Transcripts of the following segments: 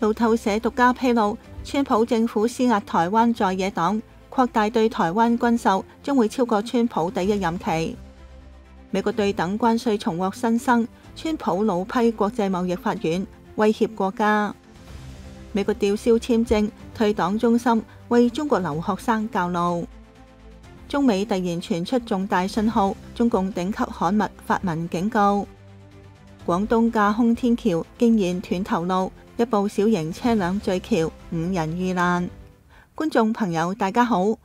路透社獨家披露，川普政府施壓台灣在野黨，擴大對台灣軍售，將會超過川普第一任期。美國對等關稅重獲新生，川普怒批國際貿易法院，威脅國家。美國吊銷簽證，退黨中心為中國留學生教路。中美突然傳出重大信號，中共頂級刊物發文警告。廣東架空天橋驚現斷頭路，一部小型車輛墜橋，5人遇難。觀眾朋友大家好。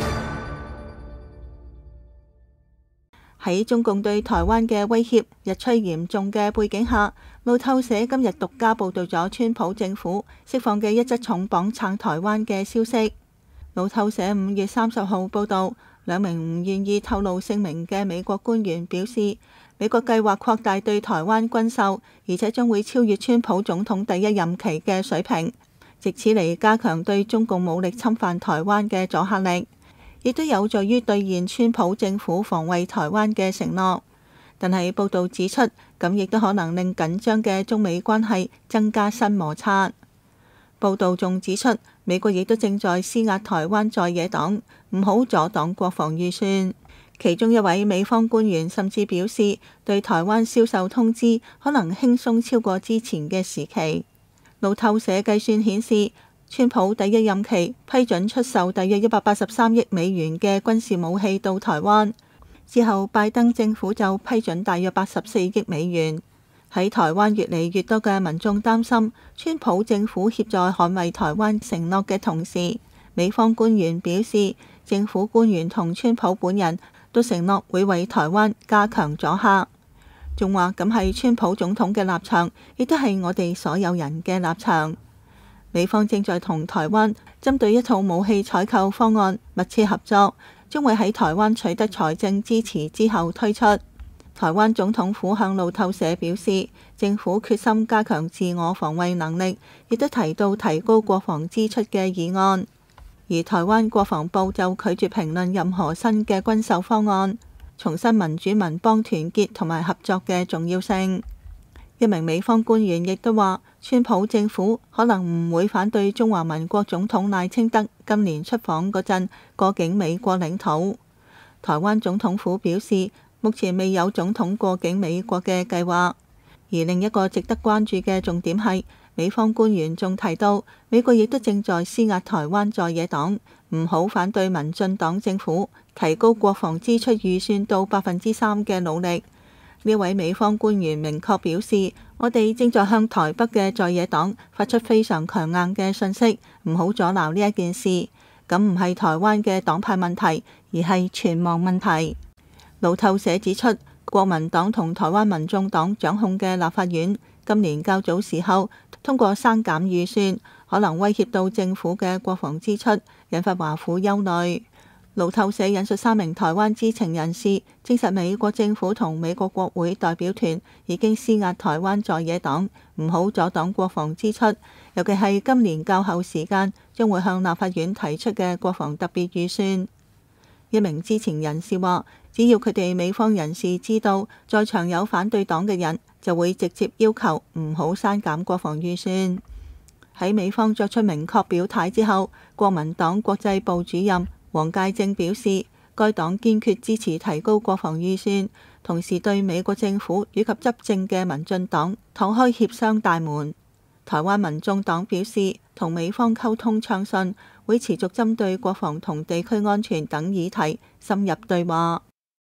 喺中共對台灣嘅威脅日趨嚴重嘅背景下，路透社今日獨家報道咗川普政府釋放嘅一則重磅撐台灣嘅消息。路透社5月30號報道，2名唔願意透露姓名嘅美國官員表示，美國計劃擴大對台灣軍售，而且將會超越川普總統第一任期嘅水平，藉此嚟加強對中共武力侵犯台灣嘅阻嚇力，亦都有助於兌現川普政府防衛台灣嘅承諾。但係報道指出，咁亦都可能令緊張嘅中美關係增加新摩擦。報道仲指出，美國亦都正在施壓台灣在野黨，唔好阻擋國防預算。其中一位美方官員甚至表示，對台灣銷售通知可能輕鬆超過之前嘅時期。路透社計算顯示，川普第一任期批准出售大約183億美元嘅軍事武器到台灣，之後拜登政府就批准大約84億美元。喺台灣越嚟越多嘅民眾擔心，川普政府協助捍衛台灣承諾嘅同時，美方官員表示，政府官員同川普本人都承諾會為台灣加強阻嚇，仲話咁係川普總統嘅立場，亦都係我哋所有人嘅立場。美方正在同台灣針對一套武器採購方案密切合作，將會喺台灣取得財政支持之後推出。台灣總統府向路透社表示，政府決心加強自我防衛能力，亦都提到提高國防支出嘅議案。而台灣國防部就拒絕評論任何新嘅軍售方案，重申民主盟邦團結同埋合作嘅重要性。一名美方官員亦都話，川普政府可能唔會反對中華民國總統賴清德今年出訪嗰陣過境美國領土。台灣總統府表示，目前未有總統過境美國嘅計劃。而另一個值得關注嘅重點係，美方官員仲提到，美國亦都正在施壓台灣在野黨，唔好反對民進黨政府提高國防支出預算到3%嘅努力。呢位美方官員明確表示，我哋正在向台北嘅在野黨發出非常強硬嘅訊息，唔好阻撓呢一件事。咁唔係台灣嘅黨派問題，而係存亡問題。路透社指出，國民黨同台灣民眾黨掌控嘅立法院今年較早時候通過刪減預算，可能威脅到政府嘅國防支出，引發華府憂慮。路透社引述3名台灣知情人士證實，美國政府同美國國會代表團已經施壓台灣在野黨，唔好阻擋國防支出，尤其係今年較後時間將會向立法院提出嘅國防特別預算。一名知情人士話，只要佢哋美方人士知道在場有反對黨嘅人，就會直接要求唔好刪減國防預算。喺美方作出明確表態之後，國民黨國際部主任黃介正表示，該黨堅決支持提高國防預算，同時對美國政府以及執政嘅民進黨敞開協商大門。台灣民眾黨表示，同美方溝通暢順，會持續針對國防同地區安全等議題深入對話。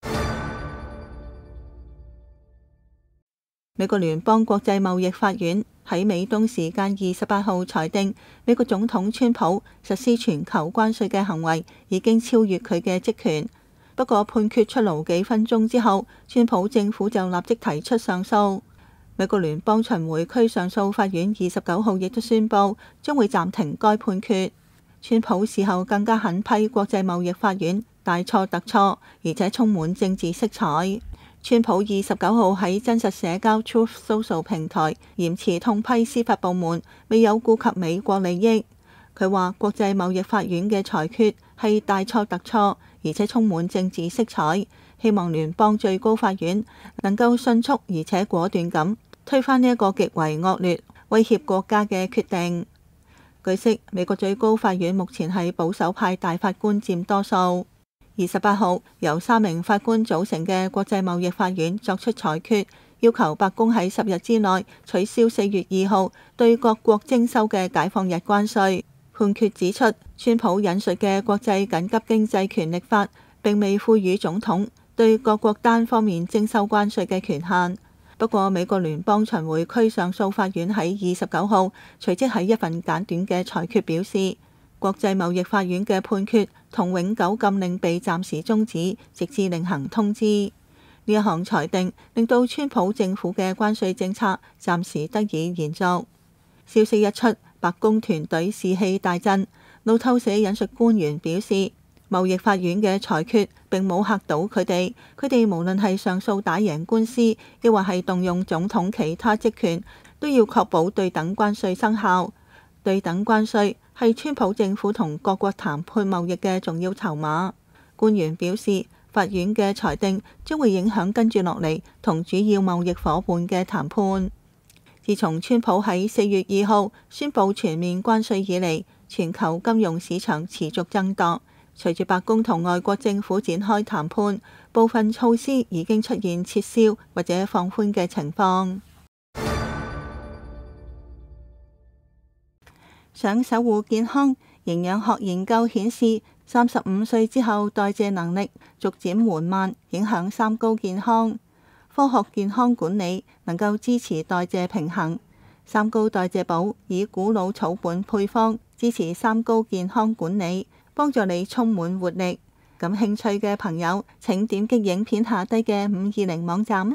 美國聯邦國際貿易法院喺美東時間28號裁定，美國總統川普實施全球關稅嘅行為已經超越佢嘅職權。不過判決出爐幾分鐘之後，川普政府就立即提出上訴。美國聯邦巡迴區上訴法院29號亦都宣布將會暫停該判決。川普事後更加狠批國際貿易法院大錯特錯，而且充滿政治色彩。川普29號喺真實社交 Truth Social 平台嚴詞痛批司法部門未有顧及美國利益。佢話國際貿易法院嘅裁決係大錯特錯，而且充滿政治色彩，希望聯邦最高法院能夠迅速而且果斷咁推翻呢一個極為惡劣、 威脅國家嘅決定。據悉，美國最高法院目前係保守派大法官佔多數。28號，由3名法官組成嘅國際貿易法院作出裁決，要求白宮喺10日之內取消4月2號對各國徵收嘅解放日關稅。判決指出，川普引述嘅國際緊急經濟權力法並未賦予總統對各國單方面徵收關稅嘅權限。不過，美國聯邦巡迴區上訴法院喺29號隨即喺一份簡短嘅裁決表示，國際貿易法院嘅判決同永久禁令被暫時終止，直至另行通知。呢一項裁定令到川普政府嘅關稅政策暫時得以延續。消息一出，白宮團隊士氣大振。路透社引述官員表示，貿易法院嘅裁決並冇嚇到佢哋無論係上訴打贏官司，抑或係動用總統其他職權，都要確保對等關稅生效。對等關稅係川普政府同各國談判貿易嘅重要籌碼。官員表示，法院嘅裁定將會影響跟住落嚟同主要貿易夥伴嘅談判。自從川普喺4月2號宣布全面關稅以嚟，全球金融市場持續震盪。隨住白宮同外國政府展開談判，部分措施已經出現撤銷或者放寬嘅情況。想守護健康，營養學研究顯示，35歲之後代謝能力逐漸緩慢，影響三高健康。科學健康管理能夠支持代謝平衡。三高代謝寶以古老草本配方支持三高健康管理，幫助你充滿活力。感興趣嘅朋友請點擊影片下低嘅520網站。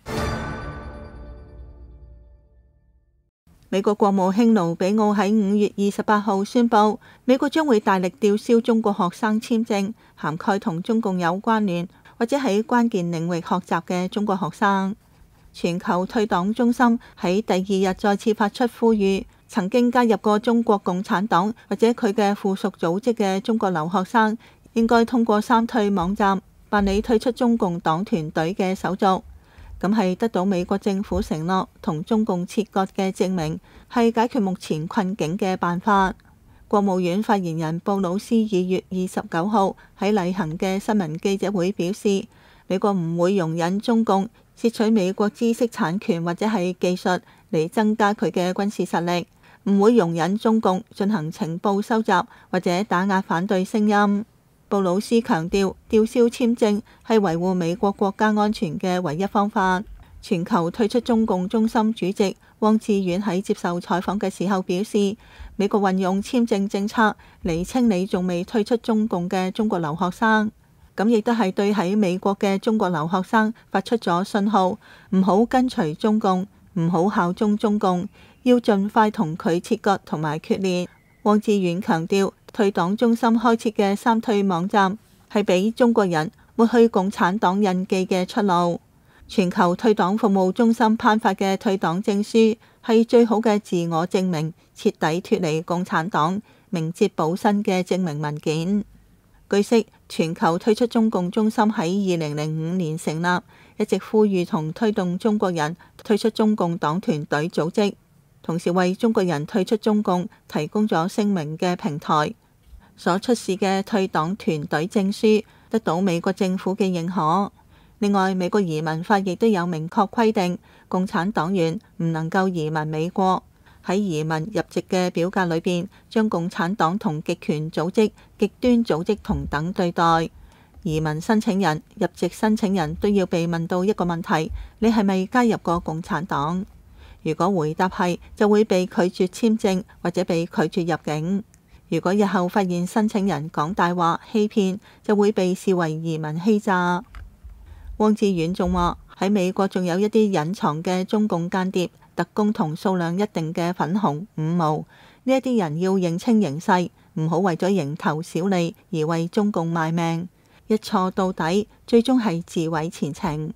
美國國務卿盧比奧喺5月28號宣布，美國將會大力吊銷中國學生簽證，涵蓋同中共有關聯或者喺關鍵領域學習嘅中國學生。全球退黨中心喺第2日再次發出呼籲，曾經加入過中國共產黨或者佢嘅附屬組織嘅中國留學生，應該通過三退網站辦理退出中共黨團隊嘅手續。咁係得到美國政府承諾同中共切割嘅證明，係解決目前困境嘅辦法。國務院發言人布魯斯2月29號喺例行嘅新聞記者會表示，美國唔會容忍中共竊取美國知識產權或者係技術嚟增加佢嘅軍事實力，唔會容忍中共進行情報收集或者打壓反對聲音。布魯斯強調，吊銷簽證係維護美國國家安全嘅唯一方法。全球退出中共中心主席汪志遠喺接受採訪嘅時候表示，美國運用簽證政策嚟清理仲未退出中共嘅中國留學生，咁亦都係對喺美國嘅中國留學生發出咗信號，唔好跟隨中共，唔好效忠中共，要盡快同佢切割同埋決裂。汪志遠強調，退黨中心開設嘅三退網站係俾中國人抹去共產黨印記嘅出路。全球退黨服務中心頒發嘅退黨證書係最好嘅自我證明，徹底脫離共產黨、明哲保身嘅證明文件。據悉，全球退出中共中心喺2005年成立，一直呼籲同推動中國人退出中共黨團隊組織，同時為中國人退出中共提供咗聲明嘅平台。所出示嘅退黨團隊證書得到美國政府嘅認可。另外，美國移民法亦都有明確規定，共產黨員唔能夠移民美國。喺移民入籍嘅表格裏邊，將共產黨同極權組織、極端組織同等對待。移民申請人、入籍申請人都要被問到一個問題：你係咪加入過共產黨？如果回答係，就會被拒絕簽證或者被拒絕入境。如果日後發現申請人講大話、欺騙，就會被視為移民欺詐。汪志遠仲話，喺美國仲有一啲隱藏嘅中共間諜、特工同數量一定嘅粉紅五毛，呢一啲人要認清形勢，唔好為咗蠅頭小利而為中共賣命，一錯到底，最終係自毀前程。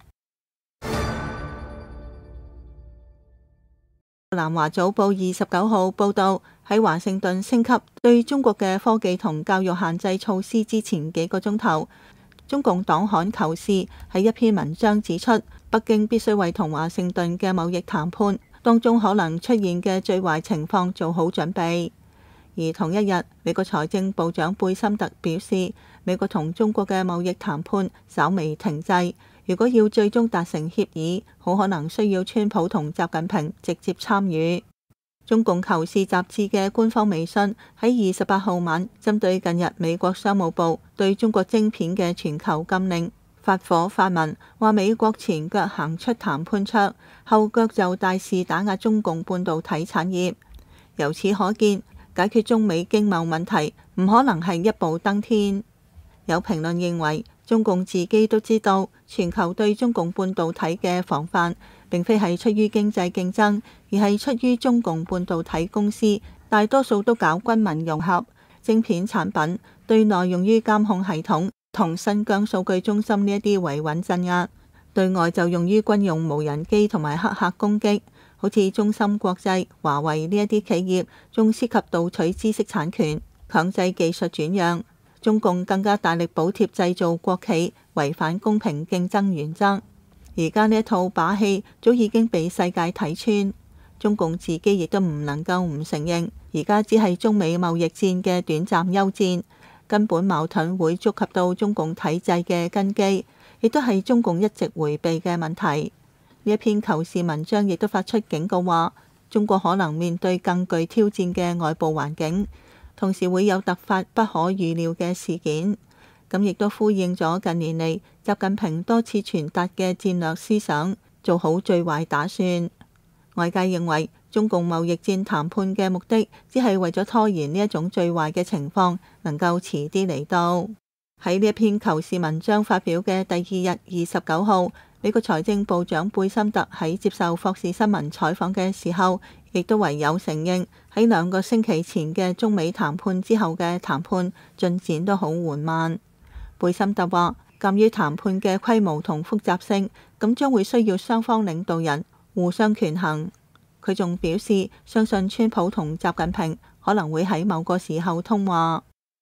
南華早報29號報道，喺華盛頓升級對中國嘅科技同教育限制措施之前幾個鐘頭，中共黨刊《求是》喺一篇文章指出，北京必須為同華盛頓嘅貿易談判當中可能出現嘅最壞情況做好準備。而同一日，美國財政部長貝森特表示，美國同中國嘅貿易談判稍微停滯，如果要最終達成協議，好可能需要川普同習近平直接參與。中共求是雜誌嘅官方微信喺28號晚針對近日美國商務部對中國晶片嘅全球禁令發火發文，話美國前腳行出談判桌，後腳就大肆打壓中共半導體產業。由此可見，解決中美經貿問題唔可能係一步登天。有評論認為，中共自己都知道，全球對中共半導體嘅防範並非係出於經濟競爭，而係出於中共半導體公司大多數都搞軍民融合，晶片產品對內用於監控系統同新疆數據中心呢一啲維穩鎮壓，對外就用於軍用無人機同埋黑客攻擊。好似中芯國際、華為呢一啲企業，仲涉及盜取知識產權、強制技術轉讓。中共更加大力補貼製造國企，違反公平競爭原則。而家呢一套把戲早已經被世界睇穿，中共自己亦都唔能夠唔承認，而家只係中美貿易戰嘅短暫休戰，根本矛盾會觸及到中共體制嘅根基，亦都係中共一直迴避嘅問題。呢一篇求是文章亦都發出警告話，中國可能面對更具挑戰嘅外部環境，同時會有突發不可預料嘅事件。咁亦都呼應咗近年嚟習近平多次傳達嘅戰略思想，做好最壞打算。外界認為中共貿易戰談判嘅目的，只係為咗拖延呢一種最壞嘅情況能夠遲啲嚟到。喺呢一篇求是文章發表嘅第二日29號，美國財政部長貝森特喺接受霍士新聞採訪嘅時候，亦都唯有承認喺2個星期前嘅中美談判之後嘅談判進展都好緩慢。貝森特話，鑑於談判嘅規模同複雜性，咁將會需要雙方領導人互相權衡。佢仲表示，相信川普同習近平可能會喺某個時候通話。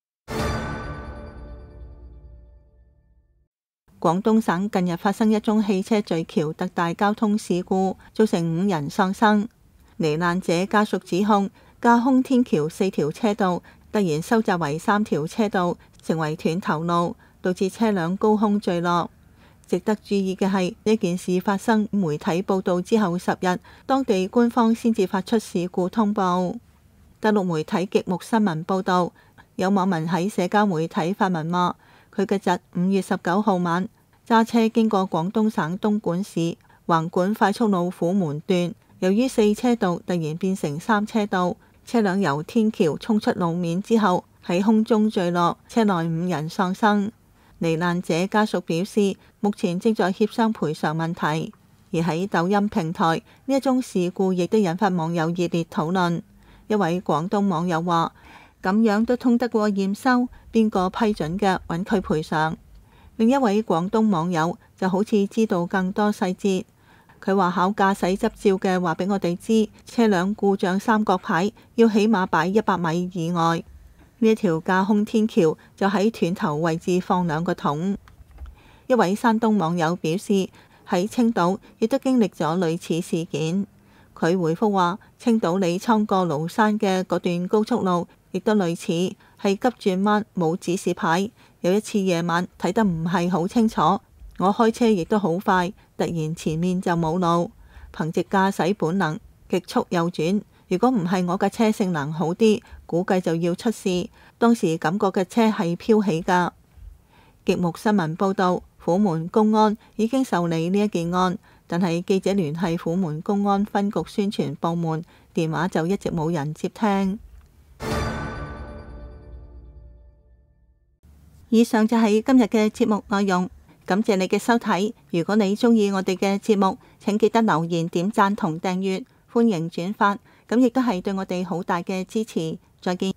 廣東省近日發生一宗汽車墜橋特大交通事故，造成5人喪生。罹難者家屬指控，架空天橋4條車道突然收窄為3條車道，成為斷頭路，導致車輛高空墜落。值得注意嘅係，呢件事發生媒體報道之後10日，當地官方先至發出事故通報。大陸媒體極目新聞報道，有網民喺社交媒體發文話，佢嘅侄5月19號晚揸車經過廣東省東莞市橫管快速路虎門段，由於4車道突然變成3車道，車輛由天橋衝出路面之後喺空中墜落，車內5人喪生。罹難者家屬表示，目前正在協商賠償問題。而喺抖音平台，呢一宗事故亦都引發網友熱烈討論。一位廣東網友話，咁樣都通得過驗收，邊個批准嘅，揾佢賠償。另一位廣東網友就好似知道更多細節，佢話考駕駛執照嘅話俾我哋知，車輛故障三角牌要起碼擺100米以外。呢一條架空天橋就喺斷頭位置放2個桶。一位山東網友表示，喺青島亦都經歷咗類似事件。佢回覆話，青島李滄過廬山嘅嗰段高速路亦都類似，係急轉彎，冇指示牌。有一次夜晚睇得唔係好清楚，我開車亦都好快，突然前面就冇路，憑藉駕駛本能極速右轉。如果唔係我嘅車性能好啲，估計就要出事。當時感覺嘅車係飄起㗎。極目新聞報導，虎門公安已經受理呢一件案，但係記者聯繫虎門公安分局宣傳部門，電話就一直冇人接聽。以上就係今日嘅節目內容，感謝你嘅收睇。如果你鍾意我哋嘅節目，請記得留言、點讚同訂閱，歡迎轉發，咁亦都係對我哋好大嘅支持。再見。